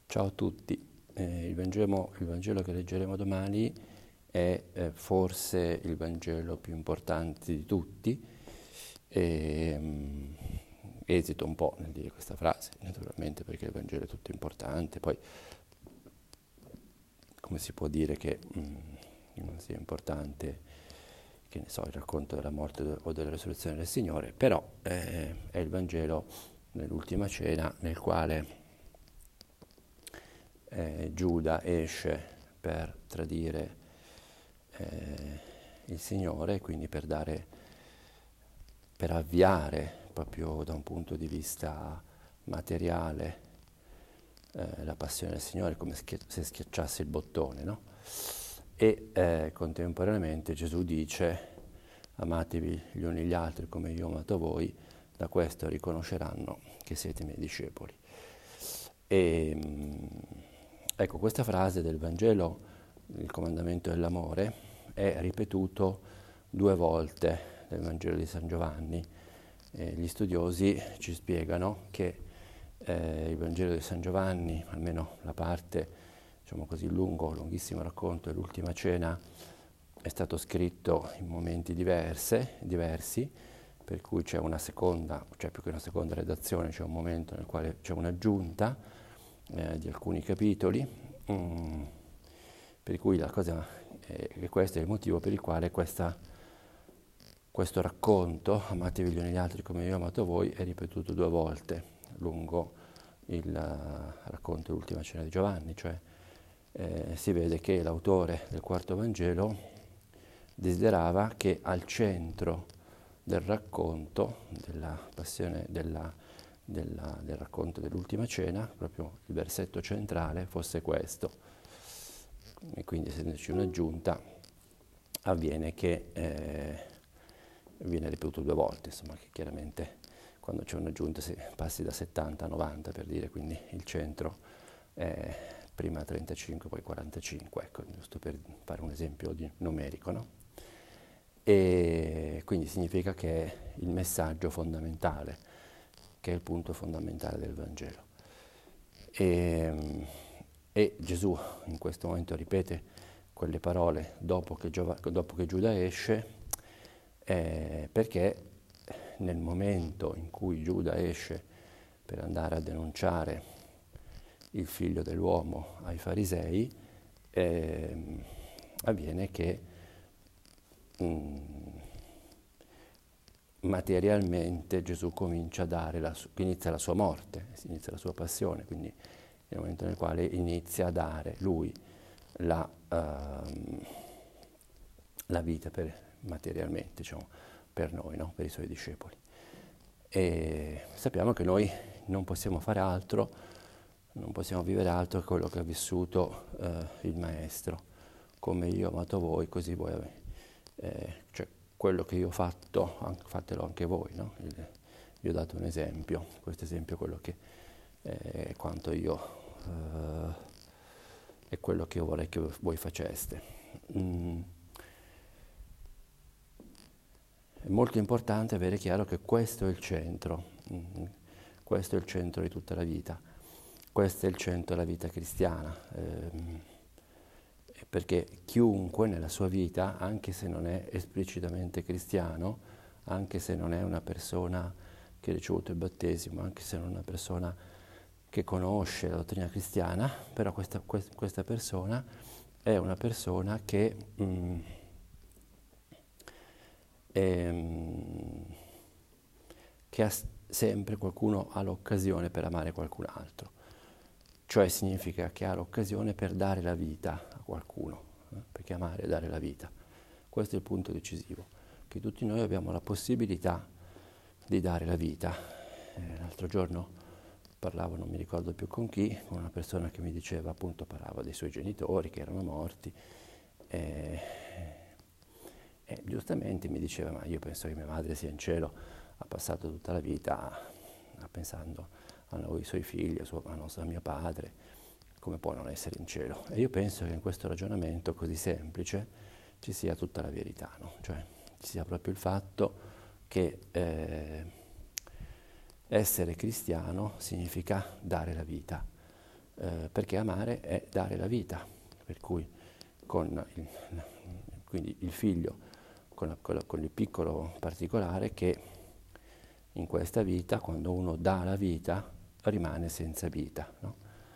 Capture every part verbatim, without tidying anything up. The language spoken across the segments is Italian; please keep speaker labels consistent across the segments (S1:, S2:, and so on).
S1: Ciao a tutti. Eh, il Vangelo, il Vangelo che leggeremo domani è eh, forse il Vangelo più importante di tutti. E, mm, esito un po' nel dire questa frase, naturalmente, perché il Vangelo è tutto importante. Poi, come si può dire che mm, non sia importante, che ne so, il racconto della morte o della risurrezione del Signore, però eh, è il Vangelo nell'ultima cena nel quale Eh, Giuda esce per tradire eh, il Signore, quindi per dare, per avviare proprio da un punto di vista materiale eh, la passione del Signore, come schi- se schiacciasse il bottone, no? E eh, contemporaneamente Gesù dice: amatevi gli uni gli altri come io ho amato voi, da questo riconosceranno che siete i miei discepoli. E, mh, ecco, questa frase del Vangelo, il comandamento dell'amore, è ripetuto due volte nel Vangelo di San Giovanni. E gli studiosi ci spiegano che eh, il Vangelo di San Giovanni, almeno la parte, diciamo così, lungo, lunghissimo racconto dell'ultima cena, è stato scritto in momenti diverse, diversi, per cui c'è una seconda, cioè più che una seconda redazione, c'è un momento nel quale c'è un'aggiunta eh, di alcuni capitoli, mm, per cui la cosa è che questo è il motivo per il quale questa, questo racconto, amatevi gli uni gli altri come io ho amato voi, è ripetuto due volte lungo il uh, racconto dell'ultima cena di Giovanni, cioè eh, si vede che l'autore del quarto Vangelo desiderava che al centro del racconto, della passione, della, della, del racconto dell'ultima cena, proprio il versetto centrale fosse questo. E quindi, essendoci un'aggiunta, avviene che eh, viene ripetuto due volte, insomma, che chiaramente quando c'è un'aggiunta si passi da settanta a novanta, per dire, quindi il centro è prima trentacinque, poi quarantacinque, ecco, giusto per fare un esempio di numerico, no? E quindi significa che è il messaggio fondamentale, che è il punto fondamentale del Vangelo. E, e Gesù in questo momento ripete quelle parole dopo che, Giova, dopo che Giuda esce, eh, perché nel momento in cui Giuda esce per andare a denunciare il figlio dell'uomo ai farisei, eh, avviene che materialmente Gesù comincia a dare, la su- inizia la sua morte, inizia la sua passione, quindi nel momento nel quale inizia a dare lui la, uh, la vita per, materialmente, diciamo, per noi, no? Per i suoi discepoli. E sappiamo che noi non possiamo fare altro, non possiamo vivere altro che quello che ha vissuto uh, il Maestro. Come io ho amato voi, così voi avete. Eh, cioè, quello che io ho fatto, anche, fatelo anche voi, no? Il, vi ho dato un esempio, questo esempio è quello che è quanto io, eh, è quello che io vorrei che voi faceste. Mm. È molto importante avere chiaro che questo è il centro, mm. Questo è il centro di tutta la vita, questo è il centro della vita cristiana. Eh, perché chiunque nella sua vita, anche se non è esplicitamente cristiano, anche se non è una persona che ha ricevuto il battesimo, anche se non è una persona che conosce la dottrina cristiana, però questa, questa persona è una persona che, mm, è, che ha sempre qualcuno ha l'occasione per amare qualcun altro. Cioè significa che ha l'occasione per dare la vita a qualcuno, eh? Perché amare è dare la vita. Questo è il punto decisivo, che tutti noi abbiamo la possibilità di dare la vita. Eh, l'altro giorno parlavo, non mi ricordo più con chi, con una persona che mi diceva, appunto parlava dei suoi genitori che erano morti, e, e giustamente mi diceva, ma io penso che mia madre sia in cielo, ha passato tutta la vita a, pensando a noi, i suoi figli, a, suo, a, nostro, a mio padre, come può non essere in cielo? E io penso che in questo ragionamento così semplice ci sia tutta la verità, no? Cioè ci sia proprio il fatto che eh, essere cristiano significa dare la vita, eh, perché amare è dare la vita, per cui con il, quindi il figlio con, la, con, la, con il piccolo particolare che in questa vita, quando uno dà la vita, rimane senza vita, no?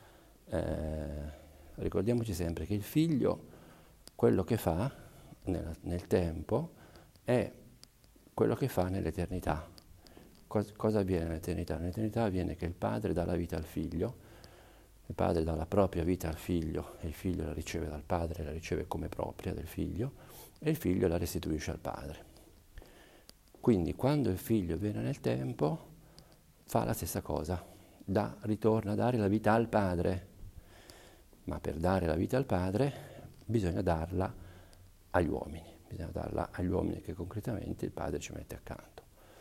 S1: Eh, ricordiamoci sempre che il figlio, quello che fa nel, nel tempo, è quello che fa nell'eternità. Cos, cosa avviene nell'eternità? Nell'eternità avviene che il padre dà la vita al figlio, il padre dà la propria vita al figlio e il figlio la riceve dal padre, la riceve come propria del figlio e il figlio la restituisce al padre. Quindi quando il figlio viene nel tempo fa la stessa cosa, dà, ritorna a dare la vita al padre, ma per dare la vita al padre bisogna darla agli uomini, bisogna darla agli uomini che concretamente il padre ci mette accanto.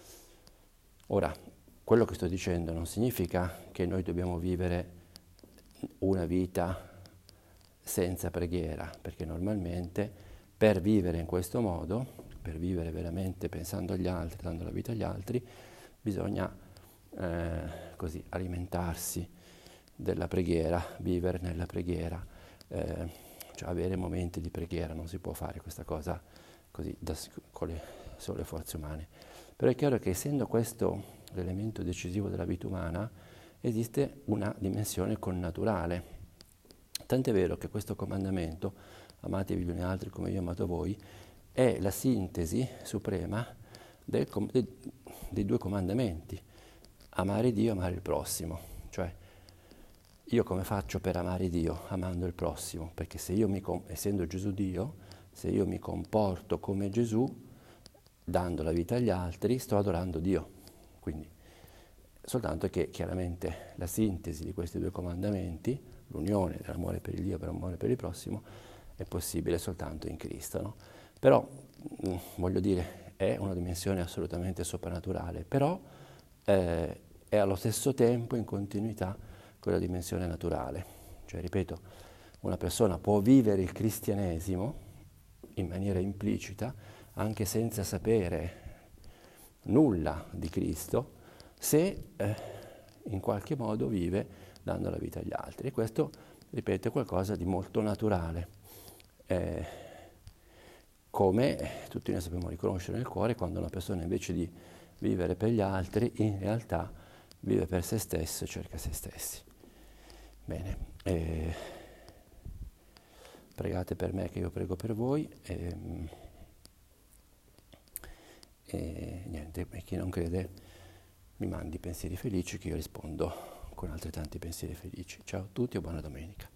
S1: Ora, quello che sto dicendo non significa che noi dobbiamo vivere una vita senza preghiera, perché normalmente per vivere in questo modo, per vivere veramente pensando agli altri, dando la vita agli altri, bisogna eh, così alimentarsi della preghiera, vivere nella preghiera, eh, cioè avere momenti di preghiera. Non si può fare questa cosa così da, con le sole forze umane. Però è chiaro che essendo questo l'elemento decisivo della vita umana, esiste una dimensione connaturale. Tant'è vero che questo comandamento, amatevi gli uni altri come io ho amato voi, è la sintesi suprema del, de, dei due comandamenti, amare Dio e amare il prossimo. Cioè, io come faccio per amare Dio amando il prossimo? Perché se io, mi, essendo Gesù Dio, se io mi comporto come Gesù, dando la vita agli altri, sto adorando Dio. Quindi, soltanto che chiaramente la sintesi di questi due comandamenti, l'unione dell'amore per il Dio e per l'amore per il prossimo, è possibile soltanto in Cristo, no? Però, mh, voglio dire, è una dimensione assolutamente soprannaturale, però eh, è allo stesso tempo in continuità con la dimensione naturale. Cioè, ripeto, una persona può vivere il cristianesimo in maniera implicita, anche senza sapere nulla di Cristo, se eh, in qualche modo vive dando la vita agli altri. E questo, ripeto, è qualcosa di molto naturale. Eh, come tutti noi sappiamo riconoscere nel cuore, quando una persona invece di vivere per gli altri, in realtà vive per se stesso e cerca se stessi. Bene, eh, pregate per me che io prego per voi. E, e niente, e chi non crede mi mandi pensieri felici che io rispondo con altrettanti pensieri felici. Ciao a tutti e buona domenica.